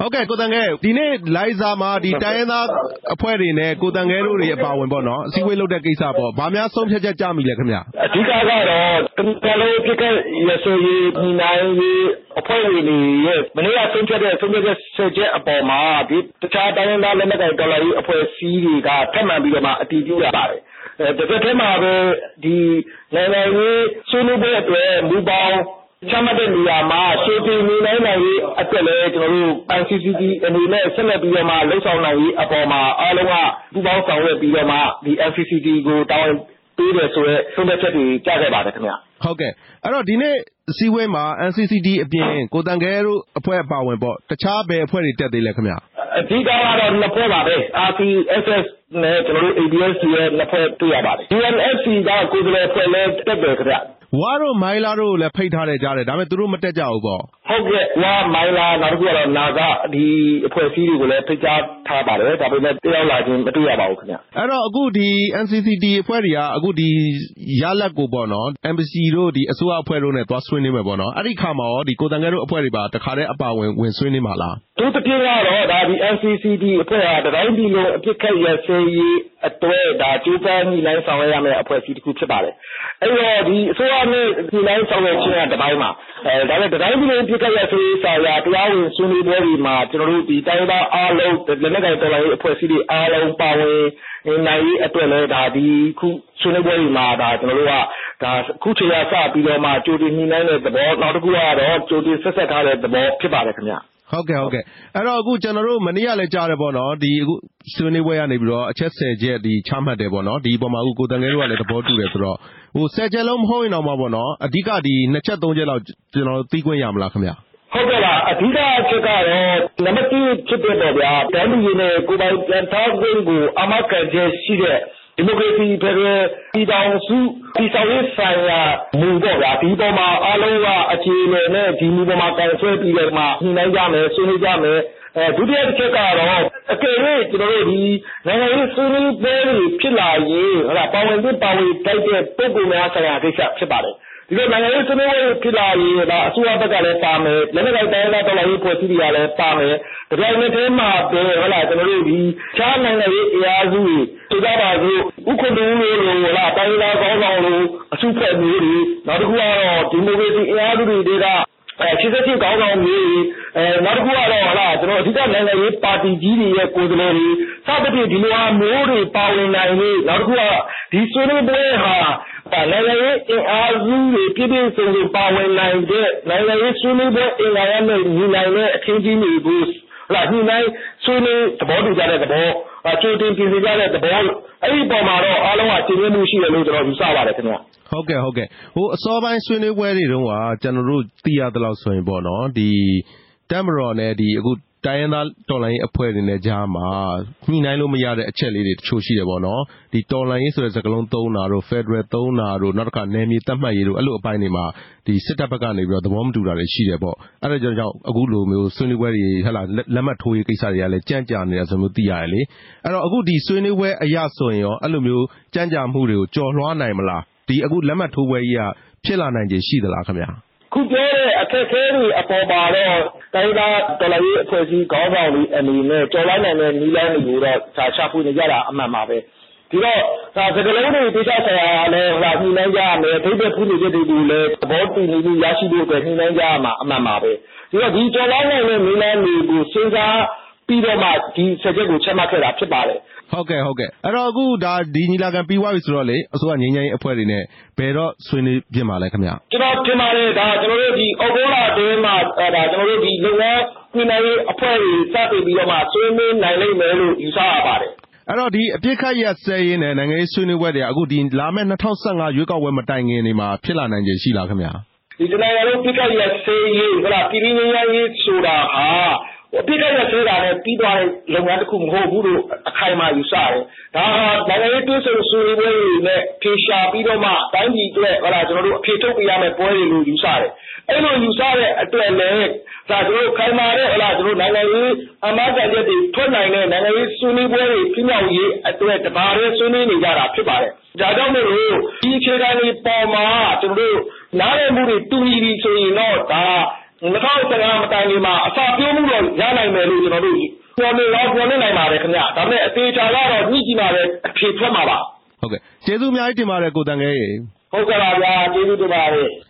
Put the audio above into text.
ဟုတ်ကဲ့ကိုတန်ခဲဒီနေ့လိုင်ဇာမှာဒီတိုင်းရင်းသားအဖွဲ့တွေနဲ့ကိုတန်ခဲတို့တွေအပါဝင်ပေါ့နော်အစည်းအဝေးလုပ်တဲ့ကိစ္စပေါ့ဘာများဆုံးဖြတ်ချက်ကြမိလဲခင်ဗျာအဓိကကတော့တလုံးဖြစ်တဲ့ရဆိုရေးဒီနိုင်ရေးအဖွဲ့တွေရဲ့မနေ့ကဆုံးဖြတ်ချက်အပေါ်မှာဒီတခြားတိုင်းရင်းသားလက်နက်ကိုင်တော်လှန်ရေးအဖွဲ့အစည်းတွေကထပ်မံပြီးတော့မှအတည်ပြုရပါတယ်တကယ်တမ်းမှာပဲဒီနိုင်ငံရေးဆွေးနွေးပွဲအတွက်မူပေါင်းချမှတ်တဲ့နေရာမှာရှေ့တင်နေနိုင်ရေးအတွက်လည်းကျွန်တော်တို့ NCCT အနေနဲ့ဆက်လက်ပြီးတော့မှလှုပ်ဆောင်နိုင်ရေးအပေါ်မှာအားလုံးကပူးပေါင်းဆောင်ရွက်ပြီးတော့မှဒီ NCCT ကိုတောင်းပေးတယ်ဆိုရဲဆုံးဖြတ်ချက်တွေကြားခဲ့ပါတယ်ခင်ဗျဟုတ်ကဲ့အဲ့တော့ဒီနေ့အစည်းအဝေးမှာ NCCT အပြင်ကိုတန်ခဲတို့အဖွဲ့အပါဝင်ပေါ့တခြားဘယ်အဖွဲ့တွေတက်သေးလဲခင်ဗျအဓိကတော့နှစ်ဖွဲ့ပါပဲ RCSS နဲ့ကျွန်တော်တို့ ABS ရဲ့နှစ်ဖွဲ့တွေ့ရပါတယ် UNFC ကကိုယ်စားလှယ်အဖွဲ့လည်းတက်တယ်ခင်ဗျဝါတို့မိုင်းလာတို့လည်းဖိတ်ထားတယ်ကြားတယ်ဒါပေမဲ့သူတို့မတက်ကြဘူးပေါ့ဟုတ်ကဲ့ဝါမိုင်းလာနောက်တစ်ခုကတော့နာဂဒီအဖွဲ့အစည်းတွေကိုလည်းဖိတ်ကြားထားပါတယ်ဒါပေမဲ့တယောက်လာချင်းမတွေ့ရပါဘူးခင်ဗျအဲ့တော့အခုဒီ NCCT အဖွဲ့တွေကအခုဒီရလက်ကိုပေါ့နော် Embassy တို့ဒီအစိုးရအဖွဲ့တို့နဲ့သွားဆွေးနွေးမယ်ပေါ့နော်အဲ့ဒီခါမှာရောဒီကိုတန်ခဲတို့အဖွဲ့တွေပါတခါတည်းအပါဝင်ဆွေးနွေးမှာလားသူတပြင်းကတော့ဒါဒီ NCCT အဖွဲ့ဟာတိုင်းပြည်လုံးအပြစ်ခတ်ရစေရေးအတွက်ဒါကျူးပန်းညီနိုင်ဆောင်ရရမယ့်အဖွဲ့အစည်းတစ်ခုဖြစ်ပါတယ်အဲ့တော့ဒီအစိုးရနဲ့ညီနိုင်ဆောင်ရွက်ခြင်းကတပိုင်းမှာဒါနဲ့တိုင်းပြည်လုံးအပြစ်ခတ်ရစေရေးဆိုင်ရာတရားဝင်ဆွေးနွေးပွဲတွေမှာကျွန်တော်တို့ဒီတိုင်းသားအားလုံးလက်နက်ကိုင်တော်လှန်ရေးအဖွဲ့အစည်းတွေအားလုံးပါဝင်နိုင်ရေးအတွက်လည်းဒါဒီခုဆွေးနွေးပွဲတွေမှာဒါကျွန်တော်တို့ကဒါခုချိန်ကစပြီးတော့မှကြိုတင်ညီနိုင်တဲ့သဘောနောက်တစ်ခုကတော့ကြိုတင်ဆက်ထားတဲ့သဘောဖြစ်ပါတယ်ခင်ဗျဟုတ်ကဲ့အဲ့တော့အခုကျွန်တော်တို့မနေ့ကလည်းကြားတယ်ပေါ့နော်ဒီအခုဆွေးနွေးပွဲကနေပြီးတော့အချက်10ချက်ဒီချမှတ်တယ်ပေါ့နော်ဒီပေါ်မှာအခုကိုတန်ခဲတို့ကလည်းသဘောတူတယ်ဆိုတော့ဟို10ချက်လုံးမဟုတ်ရင်တော့မှာပေါ့နော်အဓိကဒီ2ချက်3ချက်လောက်ကျွန်တော်သိခွင့်ရမလားခင်ဗျဟုတ်ကဲ့ပါအဓိကအချက်ကတော့နံပါတ်1ဖြစ်တဲ့တော့ဗျာတန်းပြည်နဲ့ကိုပိုင်ပြန်ထားခွင့်ကိုအမကန်ချက်ရှိတဲ့ဒီမိုကရေစီဖက်ဒရယ်ပြည်ထောင်စုတည်ဆောက်ရေးဆိုင်ရာမူပေါ့ဗျာဒီပေါ်မှာအားလုံးကအခြေအနေနဲ့ဒီမူပေါ်မှာတိုင်ဆွဲပြီးတော့မှညှိနှိုင်းကြမယ်ဆွေးနွေးကြမယ်ဒုတိယတစ်ချက်ကတော့အကယ်၍ကျွန်တော်တို့ဒီနိုင်ငံရေးဆွေးနွေးပွဲတွေဖြစ်လာရင်ဟုတ်လားပါဝင်တိုက်တဲ့ပုဂ္ဂိုလ်များဆိုင်ရာကိစ္စဖြစ်ပါတယ်ဒီလိုနိုင်ငံရေးဆွေးနွေးပွဲဖြစ်လာရင်ဒါအစိုးရဘက်ကလည်းပါမယ်လက်နက်ကိုင်တိုင်းသားတော်လှန်ရေးဖွဲ့စည်းတွေကလည်းပါမယ်ဒါကြောင့်ဒီထဲမှာပဲဟုတ်လားကျွန်တော်တို့ဒီခြားနိုင်ငံရေးအရာစုတွေဆိုကြပါစို့ဥက္ကဋ္ဌတွေဟုတ်လားတိုင်းသားကောင်းဆောင်တွေအစုဖွဲ့မျိုးတွေနောက်တစ်ခုကတော့ဒီမိုကရေစီအရာစုတွေက88ကောင်းဆောင်မျိုးနောက်တစ်ခုကတော့ဟုတ်လားကျွန်တော်အဓိကနိုင်ငံရေးပါတီကြီးတွေရဲ့ကိုယ်စားလှယ်တွေစသဖြင့်ဒီလိုအားမျိုးတွေပါဝင်နိုင်နေနောက်တစ်ခုကဒီဆွေးနွေးပွဲဟာနိုင်ငံရေးအင်အားစုတွေပြည့်ပြည့်စုံစုံပါဝင်နိုင်တဲ့နိုင်ငံရေးဆွေးနွေးပွဲအင်အားရနဲ့ညီနိုင်တဲ့အခင်းကြီးတွေကိုလာညှိနှိုင်းဆွေးနွေးသဘောတူကြတဲ့သဘောကြိုတင်ပြင်ဆင်ကြတဲ့သဘောအဲ့ဒီပုံမှာတော့အားလုံးကရှင်းလင်းမှုရှိတယ်လို့ကျွန်တော်ယူဆပါတယ်ခင်ဗျဟုတ်ကဲ့ဟိုအစောပိုင်းဆွေးနွေးပွဲတွေတုန်းကကျွန်တော်တို့သိရသလောက်ဆိုရင်ပေါ့နော်ဒီတက်မတော်နဲ့ဒီအခုတိုင်းရင်းသားတော်လှန်ရေးအဖွဲ့တွေနဲ့ကြားမှာညှိနှိုင်းလို့မရတဲ့အချက်လေးတွေတချို့ရှိတယ်ပေါ့နော်ဒီတော်လှန်ရေးဆိုတဲ့စကားလုံးသုံးတာတို့ Federal သုံးတာတို့နောက်တစ်ခါနယ်မြေသတ်မှတ်ရေးတို့အဲ့လိုအပိုင်းတွေမှာဒီစစ်တပ်ဘက်ကနေပြီးတော့သဘောမတူတာတွေရှိတယ်ပေါ့အဲ့ဒါကြောင့်အခုလိုမျိုးဆွေးနွေးပွဲတွေဟဲ့လားလက်မှတ်ထိုးရေးကိစ္စတွေကလည်းကြန့်ကြာနေတာဆိုမျိုးသိရတယ်လေအဲ့တော့အခုဒီဆွေးနွေးပွဲအရဆိုရင်ရောအဲ့လိုမျိုးကြန့်ကြာမှုတွေကိုကျော်လွှားနိုင်မလားဒီအခုလက်မှတ်ထိုးပွဲကြီးကဖြစ်လာနိုင်ခြေရှိသလားခင်ဗျာခုပြောတဲ့အခက်အခဲတွေအပေါ်မှာတော့တိုင်းသားတော်လှန်ရေးအဖွဲ့အစည်းခေါင်းဆောင်တွေအနေနဲ့ကျော်လွှားနိုင်တဲ့နည်းလမ်းတွေကိုတော့ရှာဖွေနေကြတာအမှန်ပါပဲဒီတော့ဒါစကလုံးတွေဒေသဆိုင်ရာလည်းဟိုညှိနှိုင်းကြရမယ်ဒိဋ္ဌိဖူးနေတဲ့တွေကိုလည်းသဘောတူညီမှုရရှိဖို့အတွက်ညှိနှိုင်းကြရမှာအမှန်ပါပဲဒီတော့ဒီကျော်လွှားနိုင်တဲ့နည်းလမ်းတွေကိုစဉ်းစားပြီးတော့မှဒီဆက်ချက်ကိုချက်မှတ်ခဲ့တာဖြစ်ပါတယ်ဟုတ်ကဲ့အဲ့တော့အခုဒါဒီညီလာခံပြီးသွားပြီဆိုတော့လေအစိုးရငြိမ်းချမ်းရေးအဖွဲ့တွေနဲ့ဘယ်တော့ဆွေးနွေးပြင်ပါလဲခင်ဗျကျွန်တော်ထင်ပါတယ်ဒါကျွန်တော်တို့ဒီအော်ဂိုလာတဲမှာဒါကျွန်တော်တို့ဒီလုပ်ငန်းညှိနှိုင်းရေးအဖွဲ့တွေစတင်ပြီးတော့မှဆွေးနွေးနိုင်လိမ့်မယ်လို့ယူဆရပါတယ်အဲ့တော့ဒီအပြစ်ခတ်ရစဲရင်းနဲ့နိုင်ငံရေးဆွေးနွေးပွဲတွေအခုဒီလာမယ့်2015ရွေးကောက်ပွဲမတိုင်ခင်နေမှာဖြစ်လာနိုင်ခြေရှိလားခင်ဗျဒီနိုင်ငံလုံးပြစ်ခတ်ရစဲရင်းဟလာပြည်ပြည်ငြိမ်းချမ်းရေးဆိုတာဟာပြစ်ခတ်ရဆိုတာနဲ့ပြီးသွားတဲ့လုပ်ငန်းတစ်ခုမဟုတ်ဘူးလို့အခိုင်အမာယူဆတယ်ဒါဟာနိုင်ငံရေးတွဲဆုံဆွေးနွေးပွဲတွေနဲ့ဖြေရှာပြီးတော့မှတိုင်းပြည်အတွက်ဟလာကျွန်တော်တို့အဖြေထုတ်ပြရမယ့်ပွဲတွေလို့ယူဆတယ်အဲ့လိုယူဆတဲ့အတွက်လည်းဒါကျွန်တော်ခိုင်မာတဲ့ဟလာကျွန်တော်နိုင်ငံရေးအမှားကြတဲ့တွေထွက်နိုင်တဲ့နိုင်ငံရေးဆွေးနွေးပွဲတွေပြမြောက်ရေးအတွက်တပါးတည်းဆွေးနွေးနေကြတာဖြစ်ပါတယ်ဒါကြောင့်မို့လို့ဒီအခြေခံတွေပေါ်မှာကျွန်တော်တို့နားလည်မှုတွေတူညီပြီဆိုရင်တော့ဒါ 2015 မတိုင်ခင်မှာအစာပြုံးမှုတော့ရနိုင်မယ်လို့ကျွန်တော်တို့ပြောနေနိုင်ပါတယ်ခင်ဗျဒါပေမဲ့အသေးချာကတော့ညှိကြည့်ပါလေအဖြေထွက်မှာပါဟုတ်ကဲ့ကျေးဇူးအများကြီးတင်ပါတယ်ကိုတန်ခဲရေဟုတ်ကဲ့ပါဗျာကျေးဇူးတင်ပါတယ်